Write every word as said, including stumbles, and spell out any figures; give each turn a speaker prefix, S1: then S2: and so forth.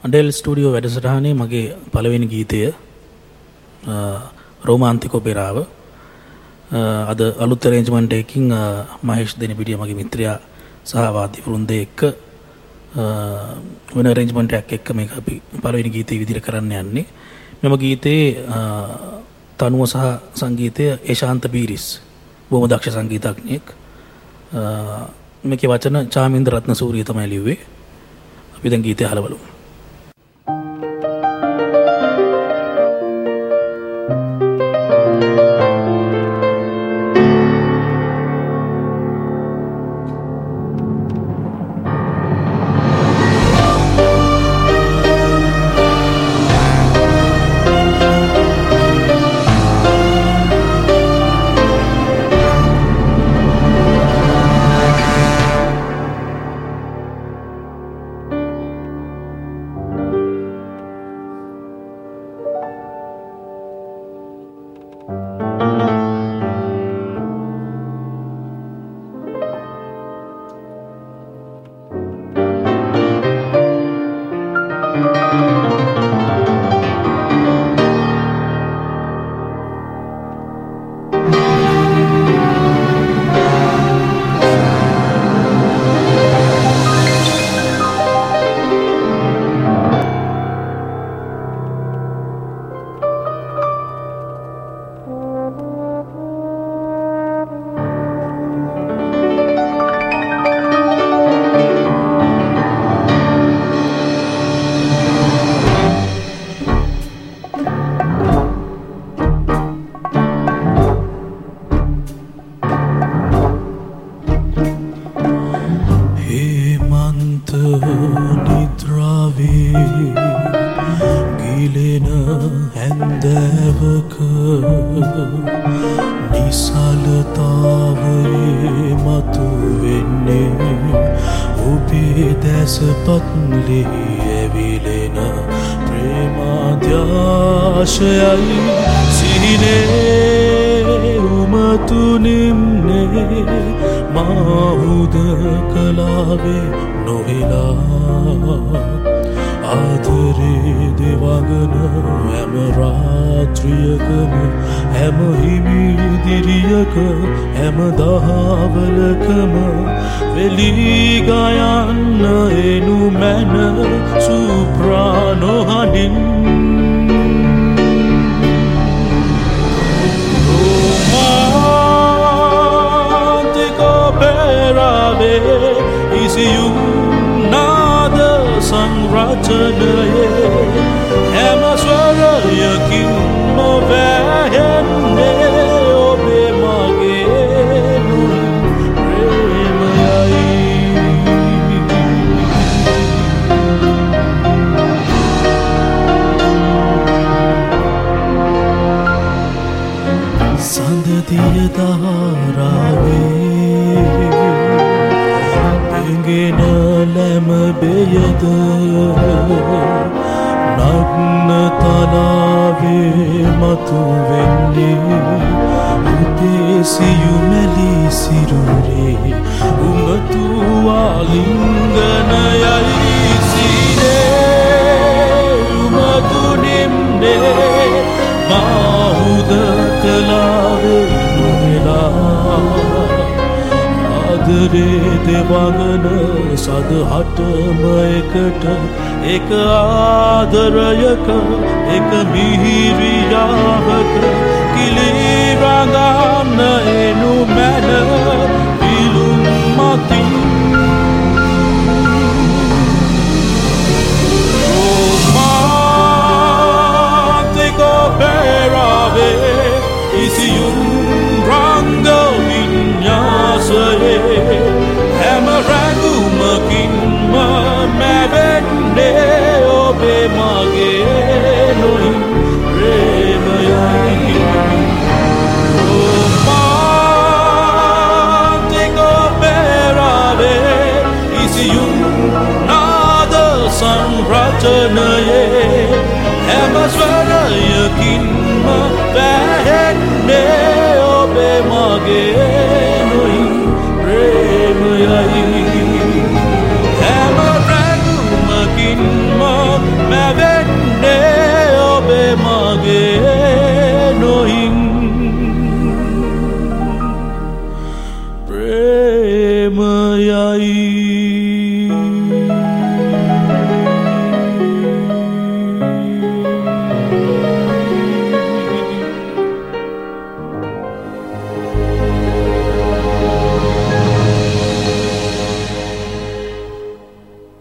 S1: අඩෙල් studio වැඩසටහනේ මගේ පළවෙනි ගීතය රෝමාන්තික ඔපෙරාව. අද අලුත් අරේන්ජ්මන්ට් එකකින් මහේෂ් දෙනිපිටිය මගේ මිත්‍රයා සහ වාද්‍ය වෘන්දය එක්ක වෙන අරේන්ජ්මන්ට් එකක් එක්ක මේක අපි පළවෙනි ගීතය විදිහට කරන්න යන්නේ. මෙම ගීතයේ තනුව සහ සංගීතය ඒශාන්ත පීරිස් බොහොම දක්ෂ සංගීතඥයෙක්. මේකේ වචන චාමින්ද රත්නසූරිය තමයි ලිව්වේ. අපි දැන් ගීතය අහලා බලමු.
S2: Have a raguma kin ma ඔබේ